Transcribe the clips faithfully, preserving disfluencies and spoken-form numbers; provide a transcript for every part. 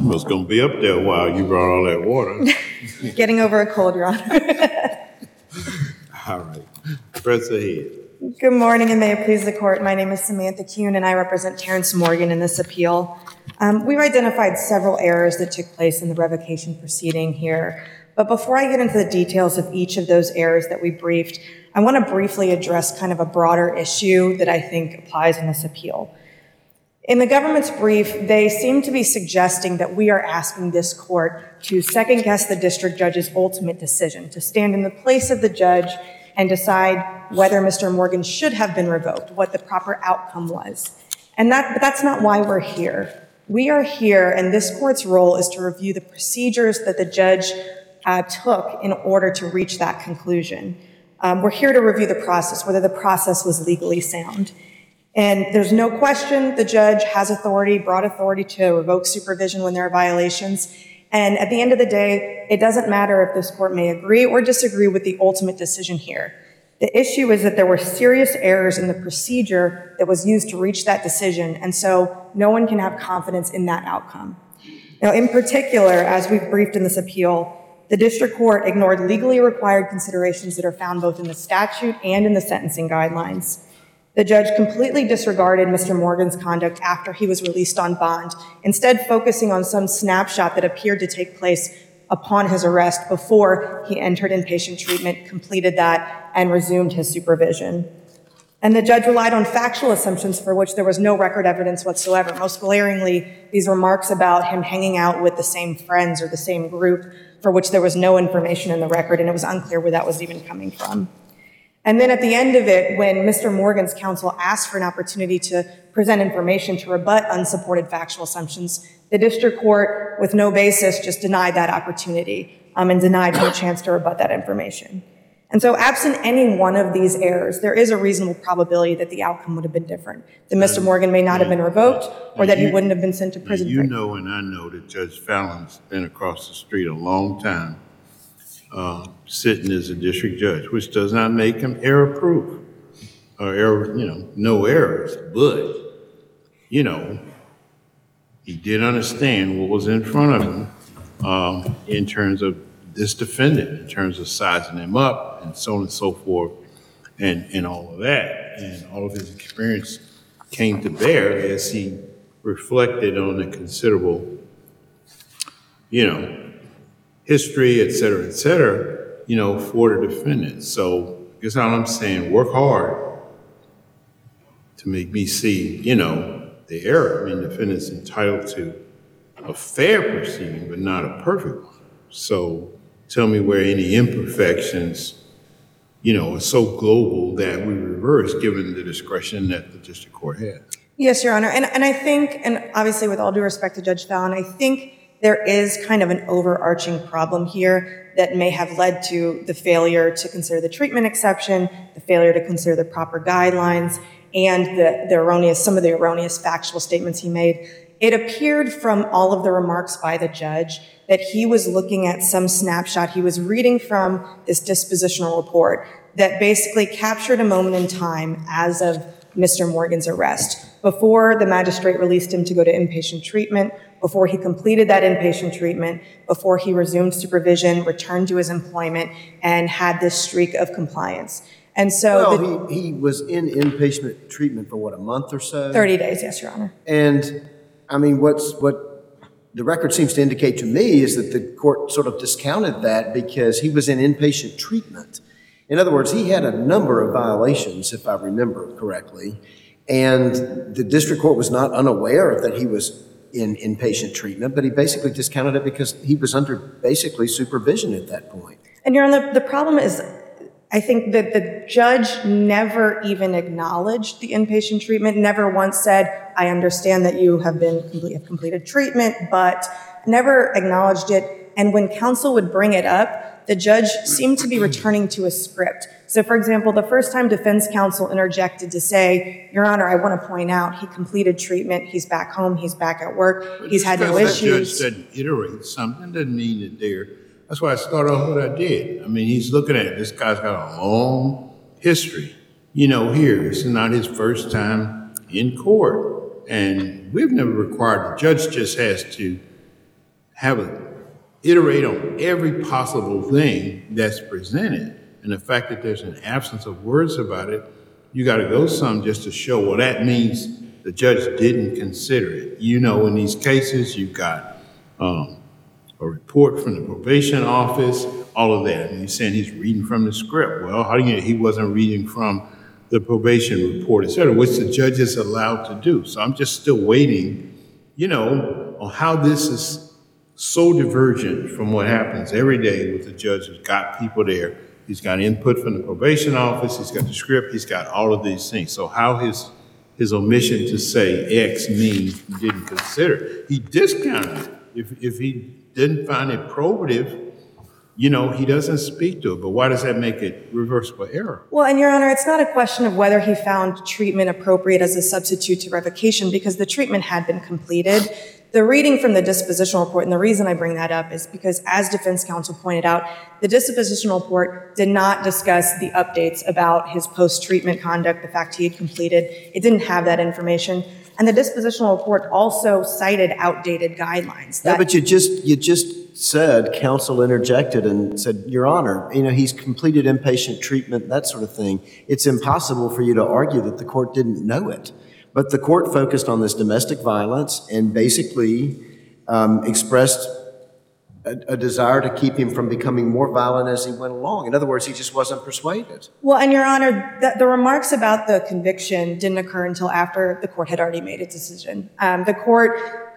was going to be up there while you brought all that water. Getting over a cold, Your Honor. All right. Press ahead. Good morning, and may it please the court. My name is Samantha Kuhn, and I represent Terrence Morgan in this appeal. Um, we've identified several errors that took place in the revocation proceeding here. But before I get into the details of each of those errors that we briefed, I want to briefly address kind of a broader issue that I think applies in this appeal. In the government's brief, they seem to be suggesting that we are asking this court to second-guess the district judge's ultimate decision, to stand in the place of the judge and decide whether Mister Morgan should have been revoked, what the proper outcome was. And that, but that's not why we're here. We are here, and this court's role is to review the procedures that the judge uh, took in order to reach that conclusion. Um, we're here to review the process, whether the process was legally sound. And there's no question the judge has authority, broad authority to revoke supervision when there are violations. And at the end of the day, it doesn't matter if this court may agree or disagree with the ultimate decision here. The issue is that there were serious errors in the procedure that was used to reach that decision, and so no one can have confidence in that outcome. Now, in particular, as we've briefed in this appeal, the district court ignored legally required considerations that are found both in the statute and in the sentencing guidelines. The judge completely disregarded Mister Morgan's conduct after he was released on bond, instead focusing on some snapshot that appeared to take place upon his arrest before he entered inpatient treatment, completed that, and resumed his supervision. And the judge relied on factual assumptions for which there was no record evidence whatsoever. Most glaringly, these remarks about him hanging out with the same friends or the same group for which there was no information in the record, and it was unclear where that was even coming from. And then at the end of it, when Mister Morgan's counsel asked for an opportunity to present information to rebut unsupported factual assumptions, the district court, with no basis, just denied that opportunity um, and denied him a chance to rebut that information. And so absent any one of these errors, there is a reasonable probability that the outcome would have been different, that Mister Morgan may not have been revoked or that he wouldn't have been sent to prison. You know and I know that Judge Fallon's been across the street a long time, uh, sitting as a district judge, which does not make him error-proof or error, you know, no errors. But, you know, he did understand what was in front of him um, in terms of this defendant, in terms of sizing him up and so on and so forth, and, and all of that. And all of his experience came to bear as he reflected on the considerable, you know, history, et cetera, et cetera, you know, for the defendant. So I guess all I'm saying, work hard to make me see, you know, the error. I mean, the defendant's entitled to a fair proceeding, but not a perfect one. So tell me where any imperfections, you know, are so global that we reverse given the discretion that the district court had. Yes, Your Honor. And, and I think, and obviously with all due respect to Judge Fallon, I think there is kind of an overarching problem here that may have led to the failure to consider the treatment exception, the failure to consider the proper guidelines, and the, the erroneous, some of the erroneous factual statements he made. It appeared from all of the remarks by the judge that he was looking at some snapshot. He was reading from this dispositional report that basically captured a moment in time as of Mister Morgan's arrest, before the magistrate released him to go to inpatient treatment, before he completed that inpatient treatment, before he resumed supervision, returned to his employment, and had this streak of compliance. And so well, the, he, he was in inpatient treatment for what, a month or so? thirty days, yes, Your Honor. And I mean, what's what the record seems to indicate to me is that the court sort of discounted that because he was in inpatient treatment. In other words, he had a number of violations, if I remember correctly, and the district court was not unaware that he was in inpatient treatment, but he basically discounted it because he was under basically supervision at that point. And Your Honor, the, the problem is, I think that the judge never even acknowledged the inpatient treatment, never once said, I understand that you have been complete, have completed treatment, but never acknowledged it. And when counsel would bring it up, the judge seemed to be returning to a script. So, for example, the first time defense counsel interjected to say, Your Honor, I want to point out he completed treatment, he's back home, he's back at work, but he's had no issues. The judge said iterate something doesn't mean that they're, that's why I started off what I did. I mean, he's looking at it, this guy's got a long history. You know, here, this is not his first time in court. And we've never required, the judge just has to have a, iterate on every possible thing that's presented. And the fact that there's an absence of words about it, you got to go some just to show, well, that means the judge didn't consider it. You know, in these cases, you've got um, a report from the probation office, all of that. And he's saying he's reading from the script. Well, how do you know he wasn't reading from the probation report, et cetera, which the judge is allowed to do. So I'm just still waiting, you know, on how this is so divergent from what happens every day with the judge who's got people there. He's got input from the probation office, he's got the script, he's got all of these things. So how his his omission to say X means he didn't consider. He discounted it. If, if he didn't find it probative, you know, he doesn't speak to it. But why does that make it reversible error? Well, and Your Honor, it's not a question of whether he found treatment appropriate as a substitute to revocation, because the treatment had been completed. The reading from the dispositional report, and the reason I bring that up is because, as defense counsel pointed out, the dispositional report did not discuss the updates about his post-treatment conduct, the fact he had completed. It didn't have that information. And the dispositional report also cited outdated guidelines. That Yeah, but you just, you just said, counsel interjected and said, Your Honor, you know, he's completed inpatient treatment, that sort of thing. It's impossible for you to argue that the court didn't know it. But the court focused on this domestic violence and basically um, expressed a, a desire to keep him from becoming more violent as he went along. In other words, he just wasn't persuaded. Well, and Your Honor, the, the remarks about the conviction didn't occur until after the court had already made its decision. Um, the court,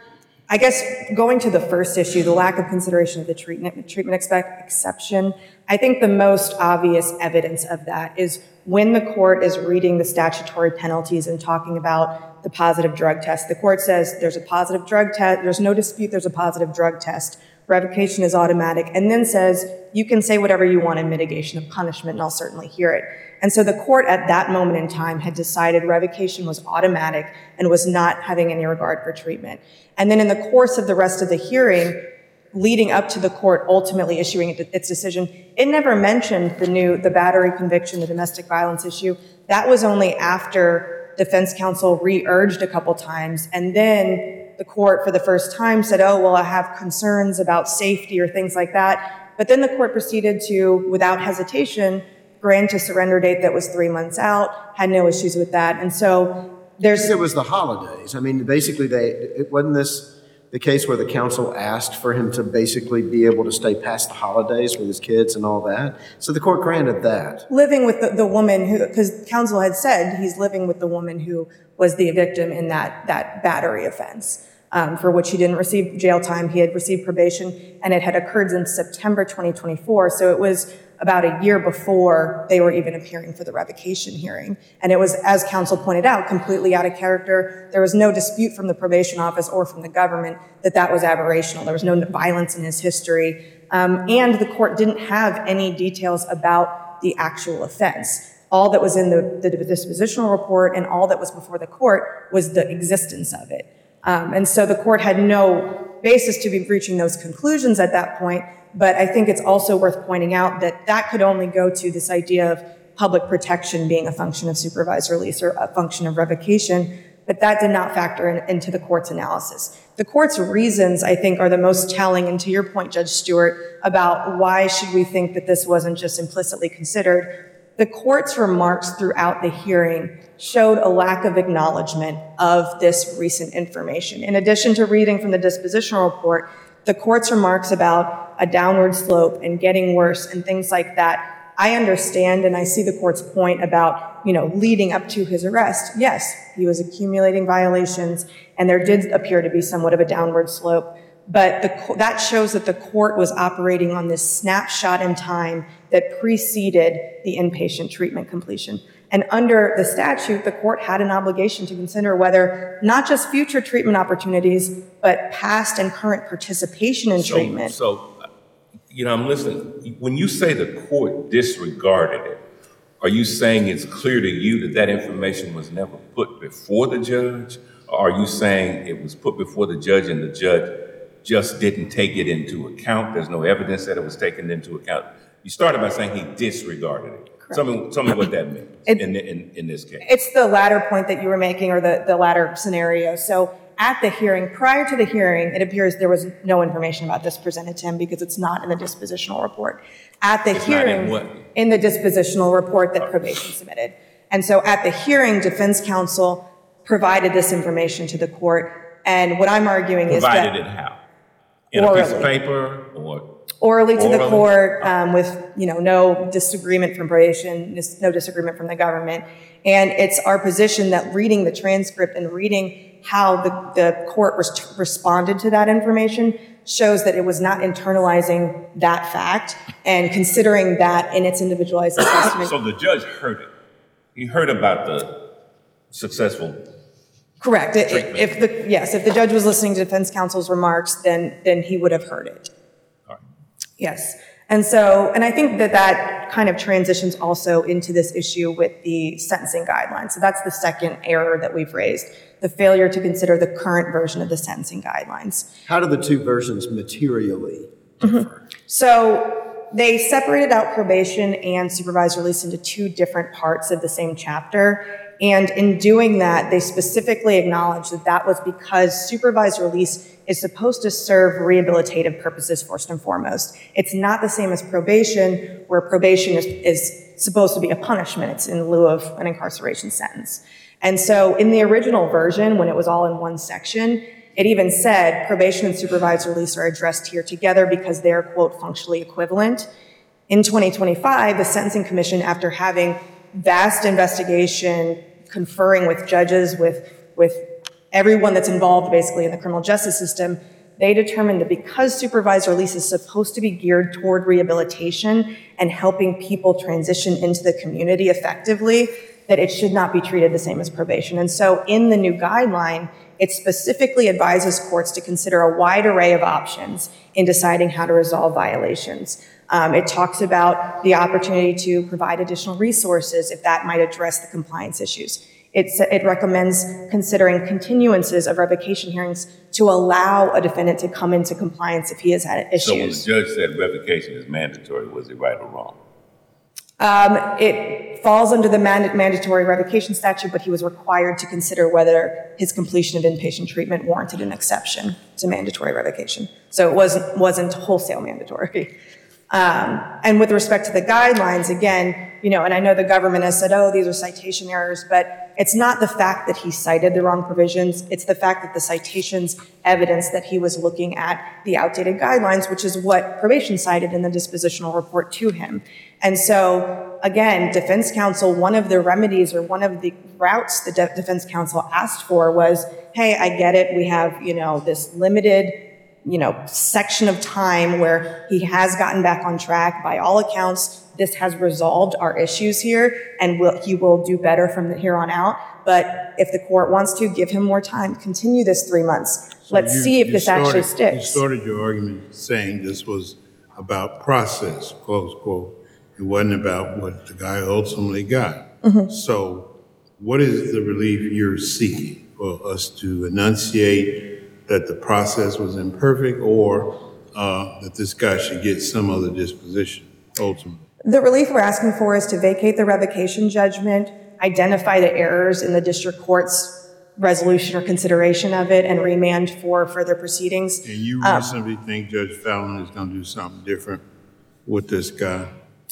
I guess, going to the first issue, the lack of consideration of the treatment, treatment expect, exception, I think the most obvious evidence of that is when the court is reading the statutory penalties and talking about the positive drug test. The court says there's a positive drug test, there's no dispute there's a positive drug test, revocation is automatic, and then says you can say whatever you want in mitigation of punishment, and I'll certainly hear it. And so the court at that moment in time had decided revocation was automatic and was not having any regard for treatment. And then in the course of the rest of the hearing, leading up to the court ultimately issuing its decision, it never mentioned the new, the battery conviction, the domestic violence issue. That was only after defense counsel re-urged a couple times, and then the court for the first time said, oh, well, I have concerns about safety or things like that. But then the court proceeded to, without hesitation, grant a surrender date that was three months out, had no issues with that. And so there's... It was the holidays. I mean, basically, they, it wasn't this the case where the counsel asked for him to basically be able to stay past the holidays with his kids and all that. So the court granted that. Living with the, the woman who, because counsel had said he's living with the woman who was the victim in that, that battery offense, um, for which he didn't receive jail time. He had received probation, and it had occurred in September twenty twenty-four. So it was about a year before they were even appearing for the revocation hearing. And it was, as counsel pointed out, completely out of character. There was no dispute from the probation office or from the government that that was aberrational. There was no violence in his history. Um, and the court didn't have any details about the actual offense. All that was in the, the dispositional report and all that was before the court was the existence of it. Um, and so the court had no basis to be reaching those conclusions at that point. But I think it's also worth pointing out that that could only go to this idea of public protection being a function of supervised release or a function of revocation, but that did not factor in, into the court's analysis. The court's reasons, I think, are the most telling, and to your point, Judge Stewart, about why should we think that this wasn't just implicitly considered. The court's remarks throughout the hearing showed a lack of acknowledgement of this recent information. In addition to reading from the dispositional report, the court's remarks about a downward slope and getting worse and things like that, I understand and I see the court's point about, you know, leading up to his arrest. Yes, he was accumulating violations and there did appear to be somewhat of a downward slope, but the, that shows that the court was operating on this snapshot in time that preceded the inpatient treatment completion. And under the statute, the court had an obligation to consider whether not just future treatment opportunities, but past and current participation in so, treatment. So, you know, I'm listening. When you say the court disregarded it, are you saying it's clear to you that that information was never put before the judge? Or are you saying it was put before the judge and the judge just didn't take it into account? There's no evidence that it was taken into account. You started by saying he disregarded it. Tell me, tell me what that means it, in, in, in this case. It's the latter point that you were making, or the, the latter scenario. So at the hearing, prior to the hearing, it appears there was no information about this presented to him because it's not in the dispositional report. At the It's not in hearing, what? in the dispositional report that probation submitted. And so at the hearing, defense counsel provided this information to the court. And what I'm arguing is that— Provided it how? In a piece of Orally. paper or? Orally to the Orally? court, um, with, you know, no disagreement from probation, dis- no disagreement from the government. And it's our position that reading the transcript and reading how the, the court res- responded to that information shows that it was not internalizing that fact and considering that in its individualized assessment. So the judge heard it. He heard about the successful, Correct. If Treatment. if the, yes, if the judge was listening to defense counsel's remarks, then, then he would have heard it. all right. Yes. And so, and I think that that kind of transitions also into this issue with the sentencing guidelines. So that's the second error that we've raised, the failure to consider the current version of the sentencing guidelines. How do the two versions materially differ? So they separated out probation and supervised release into two different parts of the same chapter. And in doing that, they specifically acknowledged that that was because supervised release is supposed to serve rehabilitative purposes first and foremost. It's not the same as probation, where probation is, is supposed to be a punishment. It's in lieu of an incarceration sentence. And so in the original version, when it was all in one section, it even said probation and supervised release are addressed here together because they're, quote, functionally equivalent. In twenty twenty-five, the Sentencing Commission, after having vast investigation, conferring with judges, with, with everyone that's involved basically in the criminal justice system, they determined that because supervised release is supposed to be geared toward rehabilitation and helping people transition into the community effectively, that it should not be treated the same as probation. And so in the new guideline, it specifically advises courts to consider a wide array of options in deciding how to resolve violations. Um, it talks about the opportunity to provide additional resources if that might address the compliance issues. It's, it recommends considering continuances of revocation hearings to allow a defendant to come into compliance if he has had issues. So when the judge said revocation is mandatory, was he right or wrong? Um, it falls under the mand- mandatory revocation statute, but he was required to consider whether his completion of inpatient treatment warranted an exception to mandatory revocation. So it wasn't, wasn't wholesale mandatory. Um, and with respect to the guidelines, again, you know, and I know the government has said, oh, these are citation errors, but it's not the fact that he cited the wrong provisions. It's the fact that the citations evidence that he was looking at the outdated guidelines, which is what probation cited in the dispositional report to him. And so, again, defense counsel, one of the remedies or one of the routes the de- defense counsel asked for was, hey, I get it. We have, you know, this limited, you know, section of time where he has gotten back on track. By all accounts, this has resolved our issues here, and will, he will do better from the, here on out. But if the court wants to, give him more time. Continue this three months. Let's You- see if you this started- actually You sticks. started your argument saying this was about process, close quote. It wasn't about what the guy ultimately got. Mm-hmm. So what is the relief you're seeking? For us to enunciate that the process was imperfect, or uh, that this guy should get some other disposition ultimately? The relief we're asking for is to vacate the revocation judgment, identify the errors in the district court's resolution or consideration of it, and remand for further proceedings. And you Um, reasonably think Judge Fallon is going to do something different with this guy?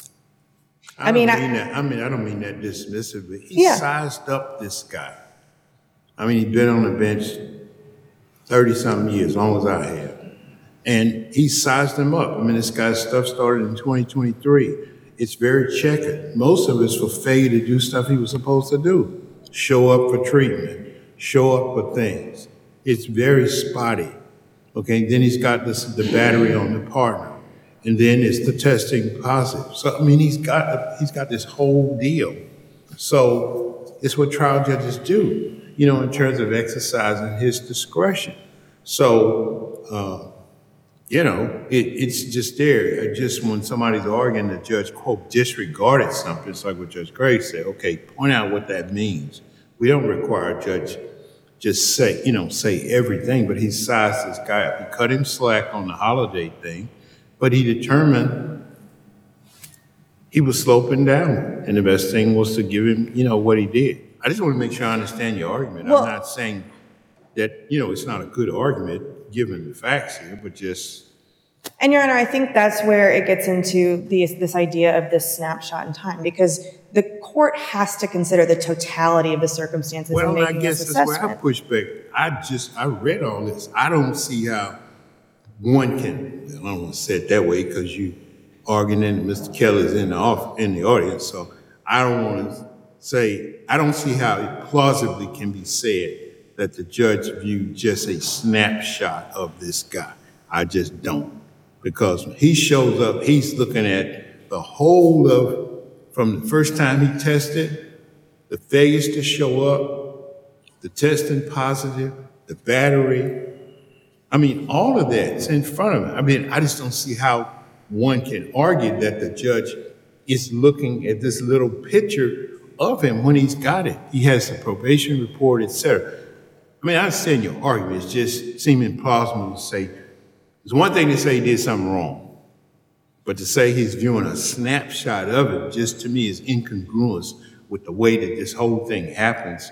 I mean, don't I- mean that, I mean, I don't mean that dismissively. He Yeah. sized up this guy. I mean, he's been on the bench thirty-something years, long as I have. And he sized him up. I mean, this guy's stuff started in twenty twenty-three. It's very checkered. Most of it's for failure to do stuff he was supposed to do. Show up for treatment, show up for things. It's very spotty. Okay, then he's got this, the battery on the partner. And then it's the testing positive. So, I mean, he's got, he's got this whole deal. So it's what trial judges do, you know, in terms of exercising his discretion. So, uh, you know, it, it's just there. I just, when somebody's arguing the judge, quote, disregarded something, it's like what Judge Gray said, okay, point out what that means. We don't require a judge just say, you know, say everything, but he sized this guy up. He cut him slack on the holiday thing, but he determined he was sloping down, and the best thing was to give him, you know, what he did. I just want to make sure I understand your argument. Well- I'm not saying that, you know, it's not a good argument given the facts here, but just. And Your Honor, I think that's where it gets into the, this idea of this snapshot in time, because the court has to consider the totality of the circumstances Well, in making I guess this that's assessment. where I push back. I just, I read all this. I don't see how one can, I don't want to say it that way because you arguing and Mister Kelly's in the off, in the audience, so I don't want to say, I don't see how it plausibly can be said that the judge viewed just a snapshot of this guy. I just don't. Because when he shows up, he's looking at the whole of, from the first time he tested, the failures to show up, the testing positive, the battery. I mean, all of that's in front of him. I mean, I just don't see how one can argue that the judge is looking at this little picture of him when he's got it. He has the probation report, et cetera. I mean, I understand your argument. It's just seeming plausible to say, it's one thing to say he did something wrong, but to say he's viewing a snapshot of it just to me is incongruous with the way that this whole thing happens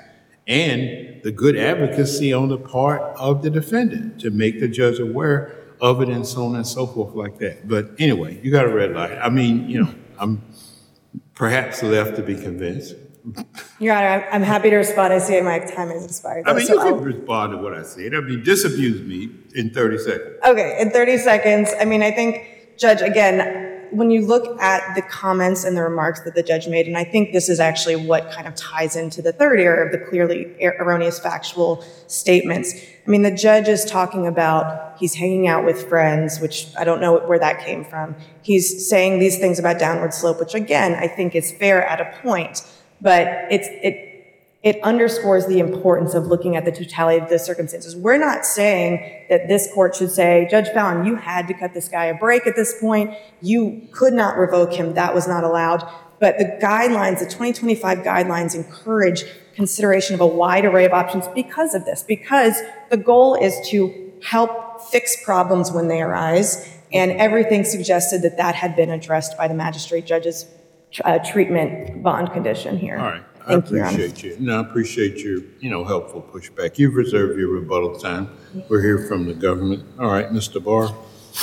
and the good advocacy on the part of the defendant to make the judge aware of it and so on and so forth like that. But anyway, you got a red light. I mean, you know, I'm perhaps left to be convinced. Your Honor, I'm, I'm happy to respond. I see my time has expired. I mean, so you can I'll- respond to what I said. I mean, disabuse me in thirty seconds. Okay, in thirty seconds, I mean, I think, Judge, again, when you look at the comments and the remarks that the judge made, and I think this is actually what kind of ties into the third area of the clearly erroneous factual statements. I mean, the judge is talking about he's hanging out with friends, which I don't know where that came from. He's saying these things about downward slope, which again, I think is fair at a point, but it's, it, it underscores the importance of looking at the totality of the circumstances. We're not saying that this court should say, Judge Fallon, you had to cut this guy a break at this point. You could not revoke him. That was not allowed. But the guidelines, the twenty twenty-five guidelines encourage consideration of a wide array of options because of this, because the goal is to help fix problems when they arise. And everything suggested that that had been addressed by the magistrate judge's uh, treatment bond condition here. All right. I Thank you, Your Honor. appreciate you. No, I appreciate your, you know, helpful pushback. You've reserved your rebuttal time. We're here from the government. All right, Mister Barr.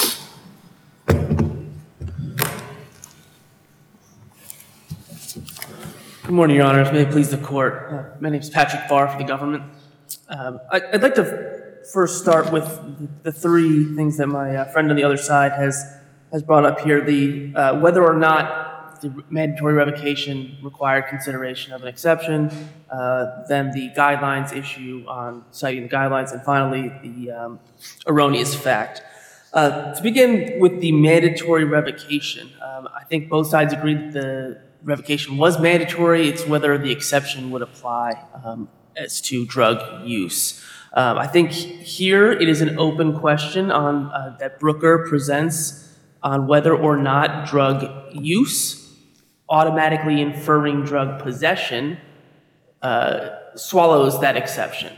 Good morning, Your Honors. May it please the court. Uh, my name is Patrick Barr for the government. Um, I, I'd like to first start with the three things that my uh, friend on the other side has has brought up here: the uh, whether or not the mandatory revocation required consideration of an exception, uh, then the guidelines issue on citing the guidelines, and finally the um, erroneous fact. Uh, to begin with the mandatory revocation, um, I think both sides agree that the revocation was mandatory. It's whether the exception would apply um, as to drug use. Um, I think here it is an open question on uh, that Brooker presents on whether or not drug use, automatically inferring drug possession, uh, swallows that exception.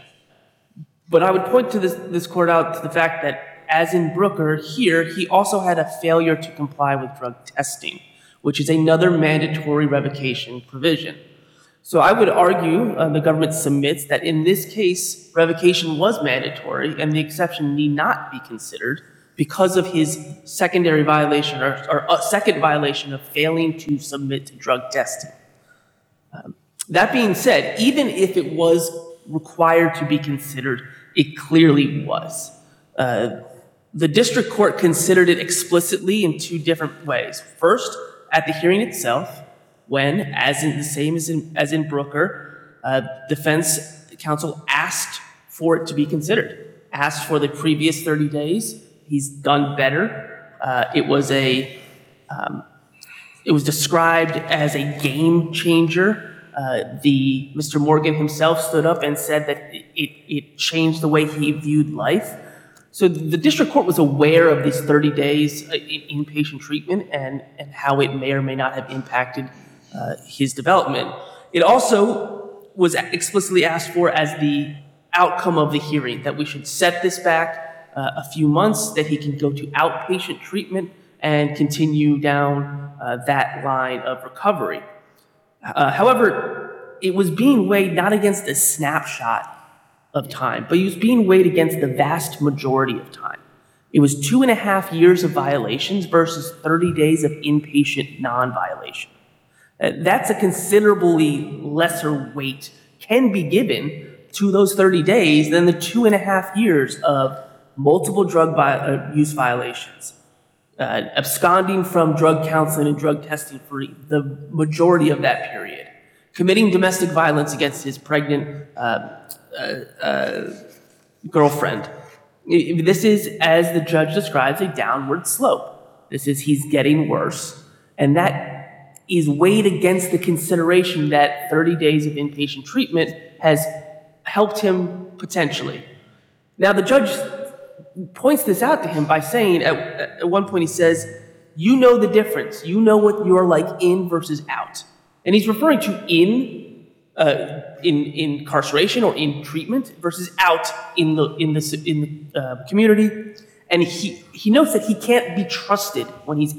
But I would point to this, this court out to the fact that, as in Brooker, here he also had a failure to comply with drug testing, which is another mandatory revocation provision. So I would argue, uh, the government submits, that in this case, revocation was mandatory and the exception need not be considered because of his secondary violation or, or a second violation of failing to submit to drug testing. Um, that being said, even if it was required to be considered, it clearly was. Uh, the district court considered it explicitly in two different ways. First, at the hearing itself, when, as in the same as in, as in Brooker, uh, defense counsel asked for it to be considered, asked for the previous thirty days. He's done better. Uh, it was a, um, it was described as a game changer. Uh, the Mister Morgan himself stood up and said that it, it, it changed the way he viewed life. So the district court was aware of these thirty days in inpatient treatment and, and how it may or may not have impacted uh, his development. It also was explicitly asked for as the outcome of the hearing, that we should set this back uh, a few months, that he can go to outpatient treatment and continue down uh, that line of recovery. Uh, however, it was being weighed not against a snapshot of time, but he was being weighed against the vast majority of time. It was two and a half years of violations versus thirty days of inpatient non-violation. Uh, that's a considerably lesser weight can be given to those thirty days than the two and a half years of multiple drug vi- uh, use violations, uh, absconding from drug counseling and drug testing for the majority of that period, committing domestic violence against his pregnant uh, uh, uh, girlfriend. This is, as the judge describes, a downward slope. This is he's getting worse, and that is weighed against the consideration that thirty days of inpatient treatment has helped him potentially. Now, the judge points this out to him by saying, at, at one point he says, you know the difference. You know what you're like in versus out. And he's referring to in, uh, in, in incarceration or in treatment versus out in the, in the, in the uh, community. And he, he notes that he can't be trusted when he's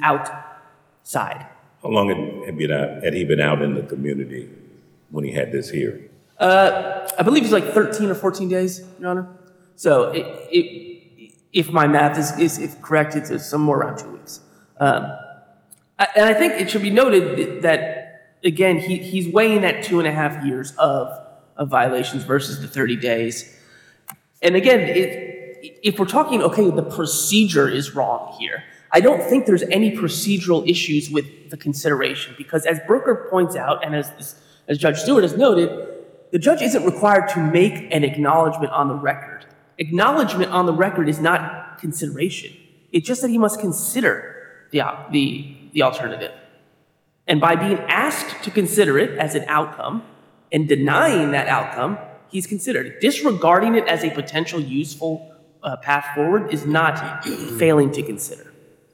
outside. How long had, had, been out, had he been out in the community when he had this hearing? Uh, I believe it's like thirteen or fourteen days, Your Honor. So it, it, if my math is, is, is correct, it's somewhere around two weeks. Um, I, and I think it should be noted that, again, he, he's weighing that two and a half years of, of violations versus the thirty days. And again, it, if we're talking, okay, the procedure is wrong here, I don't think there's any procedural issues with the consideration, because as Brooker points out, and as, as Judge Stewart has noted, the judge isn't required to make an acknowledgement on the record. Acknowledgement on the record is not consideration. It's just that he must consider the, the, the alternative. And by being asked to consider it as an outcome and denying that outcome, he's considered. Disregarding it as a potential useful uh, path forward is not failing to consider.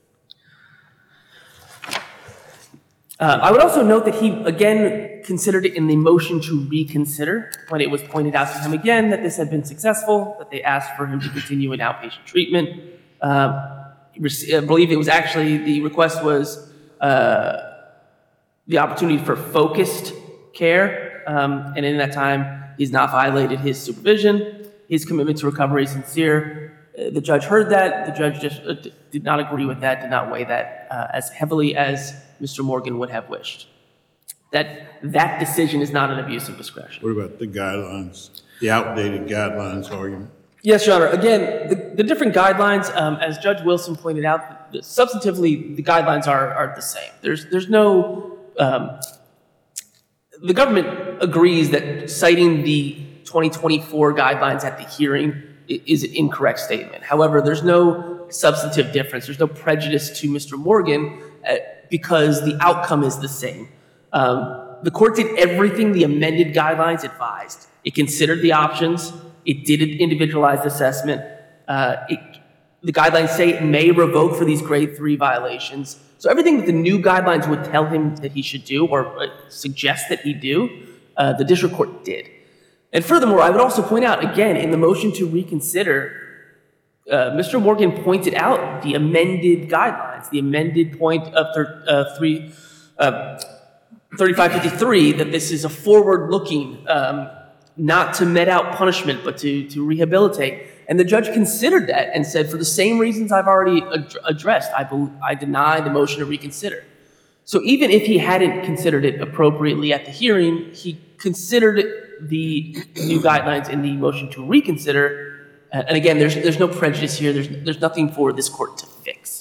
Uh, I would also note that he, again, considered it in the motion to reconsider when it was pointed out to him again that this had been successful, that they asked for him to continue in outpatient treatment. Uh, I believe it was actually, the request was uh, the opportunity for focused care, um, and in that time, he's not violated his supervision. His commitment to recovery is sincere. Uh, the judge heard that. The judge just uh, did not agree with that, did not weigh that uh, as heavily as Mister Morgan would have wished. That that decision is not an abuse of discretion. What about the guidelines, the outdated guidelines argument? Yes, Your Honor. Again, the, the different guidelines, um, as Judge Wilson pointed out, the, substantively, the guidelines are, are the same. There's, there's no, um, the government agrees that citing the twenty twenty-four guidelines at the hearing is an incorrect statement. However, there's no substantive difference. There's no prejudice to Mister Morgan uh, because the outcome is the same. Um, the court did everything the amended guidelines advised. It considered the options. It did an individualized assessment. Uh, it, the guidelines say it may revoke for these grade three violations. So everything that the new guidelines would tell him that he should do or uh, suggest that he do, uh, the district court did. And furthermore, I would also point out, again, in the motion to reconsider, uh, Mister Morgan pointed out the amended guidelines, the amended point of thir- uh, three, uh, thirty-five fifty-three, that this is a forward-looking, um, not to met out punishment, but to, to rehabilitate. And the judge considered that and said, for the same reasons I've already ad- addressed, I, be- I deny the motion to reconsider. So even if he hadn't considered it appropriately at the hearing, he considered the new guidelines in the motion to reconsider. Uh, and again, there's, there's no prejudice here. There's, there's nothing for this court to fix.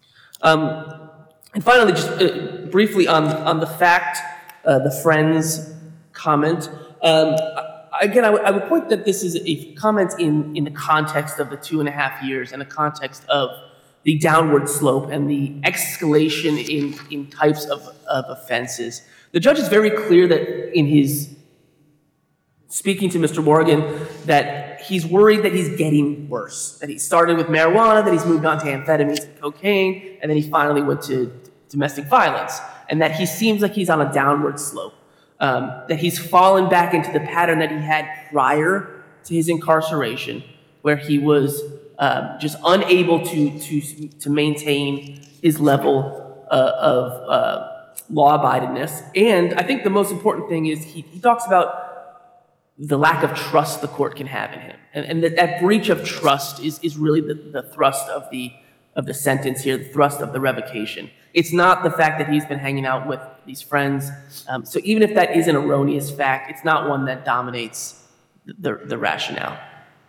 Um, and finally, just uh, briefly on, on the fact, uh, the friend's comment. Um, Again, I, w- I would point that this is a comment in, in the context of the two and a half years and the context of the downward slope and the escalation in, in types of, of offenses. The judge is very clear that in his speaking to Mister Morgan that he's worried that he's getting worse, that he started with marijuana, that he's moved on to amphetamines and cocaine, and then he finally went to domestic violence, and that he seems like he's on a downward slope. Um, that he's fallen back into the pattern that he had prior to his incarceration, where he was um, just unable to, to, to maintain his level uh, of uh, law-abidedness. And I think the most important thing is he, he talks about the lack of trust the court can have in him. And, and that, that breach of trust is, is really the, the thrust of the, of the sentence here, the thrust of the revocation. It's not the fact that he's been hanging out with these friends. Um, so even if that is an erroneous fact, it's not one that dominates the, the rationale.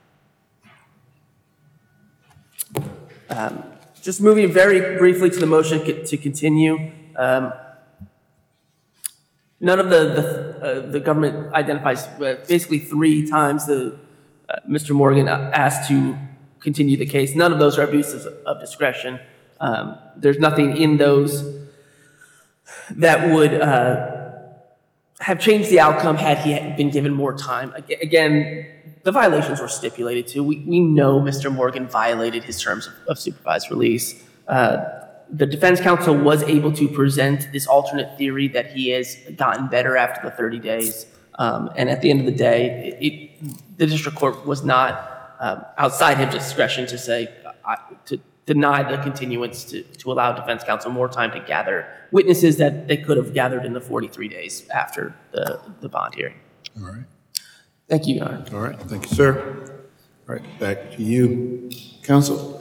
Um, just moving very briefly to the motion to continue. Um, none of the, the, uh, the government identifies uh, basically three times the, uh, Mister Morgan asked to continue the case. None of those are abuses of discretion. Um, there's nothing in those that would uh, have changed the outcome had he been given more time. Again, the violations were stipulated to. We, we know Mister Morgan violated his terms of, of supervised release. Uh, the defense counsel was able to present this alternate theory that he has gotten better after the thirty days. Um, and at the end of the day, it, it, the district court was not um, outside his discretion to say, uh, to deny the continuance to, to allow defense counsel more time to gather witnesses that they could have gathered in the forty-three days after the, the bond hearing. All right. Thank you, Your Honor. All right. Thank you, sir. All right. Back to you, counsel.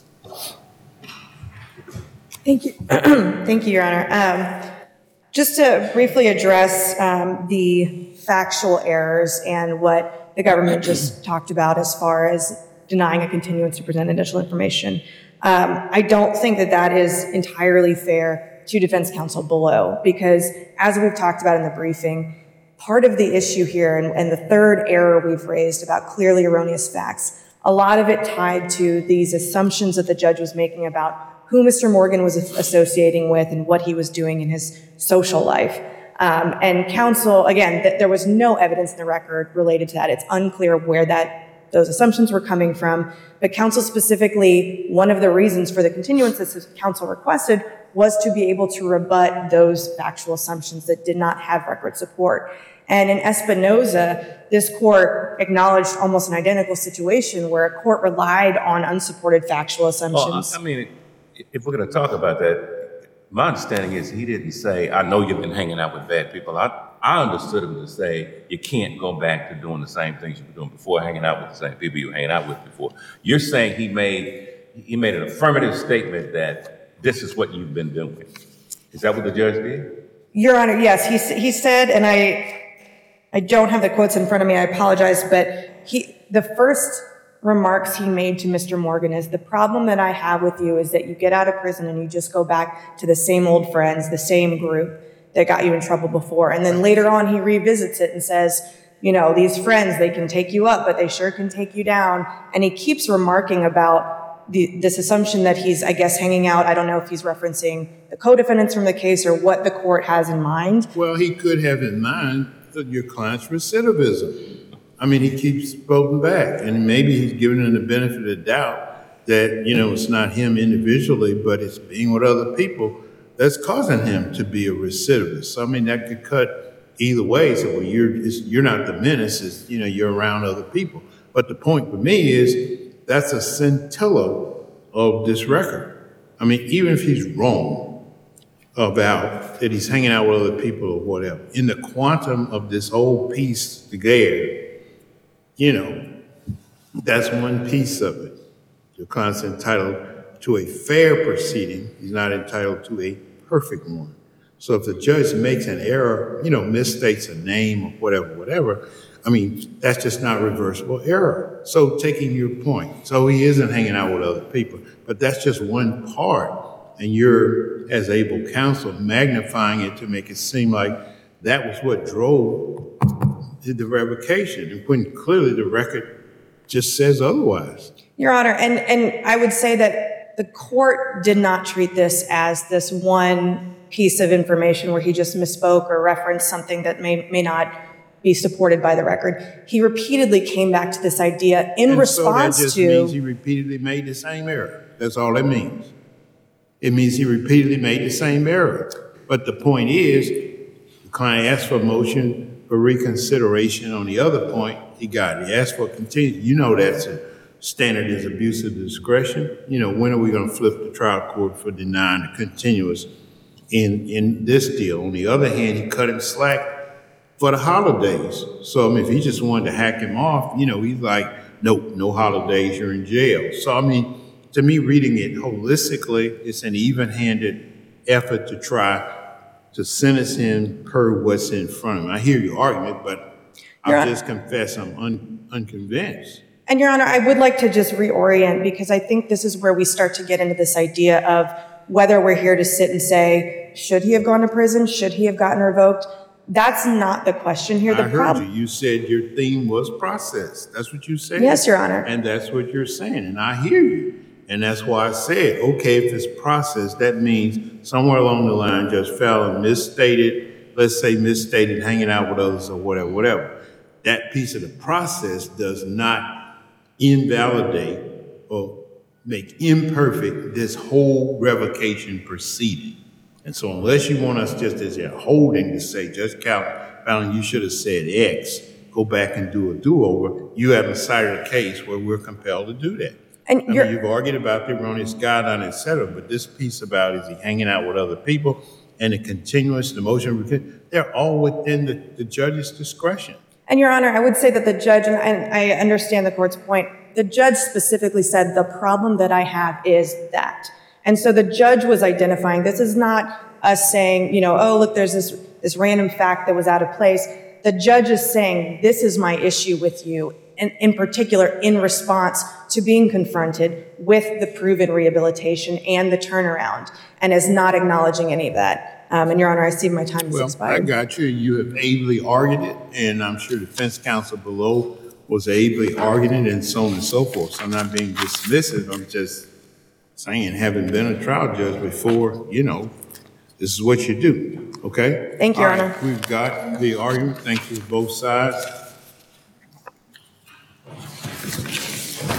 Thank you. Thank you, Your Honor. Um, just to briefly address um, the factual errors and what the government just talked about as far as denying a continuance to present additional information. Um, I don't think that that is entirely fair to defense counsel below, because as we've talked about in the briefing, part of the issue here, and, and the third error we've raised about clearly erroneous facts, a lot of it tied to these assumptions that the judge was making about who Mister Morgan was associating with and what he was doing in his social life. Um, and counsel, again, th- there was no evidence in the record related to that. It's unclear where that those assumptions were coming from. But counsel specifically, one of the reasons for the continuance that counsel requested was to be able to rebut those factual assumptions that did not have record support. And in Espinoza, this court acknowledged almost an identical situation where a court relied on unsupported factual assumptions. Well, I mean, if we're going to talk about that, my understanding is he didn't say, I know you've been hanging out with bad people. I, I understood him to say you can't go back to doing the same things you were doing before, hanging out with the same people you were hanging out with before. You're saying he made he made an affirmative statement that this is what you've been doing. Is that what the judge did? Your Honor, yes. He, he said, and I I don't have the quotes in front of me, I apologize, but he the first remarks he made to Mister Morgan is, the problem that I have with you is that you get out of prison and you just go back to the same old friends, the same group that got you in trouble before. And then later on he revisits it and says, you know, these friends, they can take you up, but they sure can take you down. And he keeps remarking about the, this assumption that he's, I guess, hanging out. I don't know if he's referencing the co-defendants from the case or what the court has in mind. Well, he could have in mind your client's recidivism. I mean, he keeps voting back, and maybe he's giving him the benefit of the doubt that, you know, it's not him individually, but it's being with other people that's causing him to be a recidivist. So, I mean, that could cut either way. So, well, you're it's, you're not the menace, it's, you know, you're around other people. But the point for me is that's a scintilla of this record. I mean, even if he's wrong about that he's hanging out with other people or whatever, in the quantum of this whole piece together, you know, that's one piece of it. Your client's entitled to a fair proceeding. He's not entitled to a perfect one. So if the judge makes an error, you know, misstates a name or whatever, whatever, I mean, that's just not reversible error. So taking your point, so he isn't hanging out with other people, but that's just one part. And you're, as able counsel, magnifying it to make it seem like that was what drove the revocation, and when clearly the record just says otherwise. Your Honor, and, and I would say that the court did not treat this as this one piece of information where he just misspoke or referenced something that may, may not be supported by the record. He repeatedly came back to this idea in and response so that just to... means he repeatedly made the same error. That's all it means. It means he repeatedly made the same error. But the point is, the client asked for a motion for reconsideration. On the other point, he got it. He asked for a continuance. You know that's a standard is abuse of discretion. You know, when are we going to flip the trial court for denying the continuance in, in this deal? On the other hand, he cut him slack for the holidays. So, I mean, if he just wanted to hack him off, you know, he's like, nope, no holidays, you're in jail. So, I mean, to me, reading it holistically, it's an even-handed effort to try to sentence him per what's in front of him. I hear your argument, but Your I'll Honor. just confess I'm un- unconvinced. And Your Honor, I would like to just reorient because I think this is where we start to get into this idea of whether we're here to sit and say, should he have gone to prison? Should he have gotten revoked? That's not the question here. The I heard problem. you. You said your theme was process. That's what you said? Yes, Your Honor. And that's what you're saying, and I hear you. And that's why I said, okay, if it's process, that means somewhere along the line, Judge Fallon misstated, let's say misstated, hanging out with others or whatever, whatever. That piece of the process does not invalidate or make imperfect this whole revocation proceeding. And so unless you want us just as a holding to say, Judge Fallon, you should have said X, go back and do a do-over, you haven't cited a case where we're compelled to do that. And I you're, mean, you've argued about the erroneous guideline, et cetera, but this piece about is he hanging out with other people and the continuance, the motion, they're all within the, the judge's discretion. and Your Honor, I would say that the judge, and I, I understand the court's point, the judge specifically said the problem that I have is that. And so the judge was identifying, this is not us saying, you know, oh, look, there's this, this random fact that was out of place. The judge is saying, this is my issue with you, and in particular, in response to being confronted with the proven rehabilitation and the turnaround, and is not acknowledging any of that. Um, and Your Honor, I see my time has Well, I expired. got you. You have ably argued it, and I'm sure the defense counsel below was ably arguing it, and so on and so forth. So I'm not being dismissive. I'm just saying, having been a trial judge before, you know, this is what you do, okay? Thank you, Your All right, Honor. We've got the argument. Thank you, both sides.